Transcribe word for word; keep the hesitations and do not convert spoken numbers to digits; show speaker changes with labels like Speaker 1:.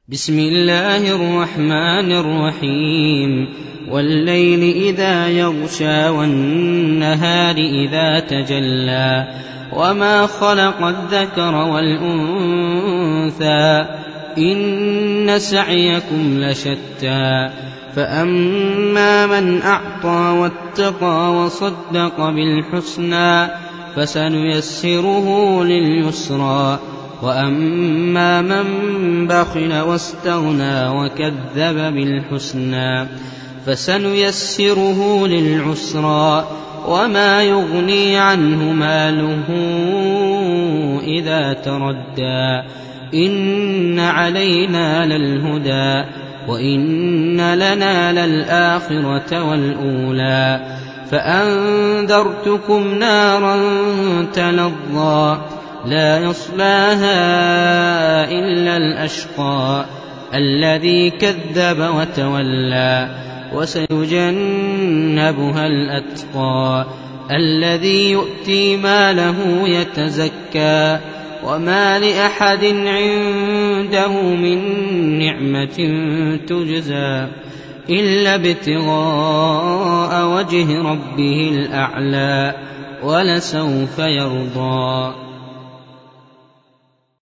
Speaker 1: بسم الله الرحمن الرحيم والليل إذا يغشى والنهار إذا تجلى وما خلق الذكر والأنثى إن سعيكم لشتى فأما من أعطى واتقى وصدق بالحسنى فسنيسره لليسرى وأما من بخل واستغنى وكذب بالحسنى فسنيسره للعسرى وما يغني عنه ماله إذا تردى إن علينا للهدى وإن لنا للآخرة والأولى فأنذرتكم نارا تلظى لا يصلاها إلا الأشقى الذي كذب وتولى وسيجنبها الأتقى الذي يؤتي ماله يتزكى وما لأحد عنده من نعمة تجزى إلا ابتغاء وجه ربه الأعلى ولسوف يرضى.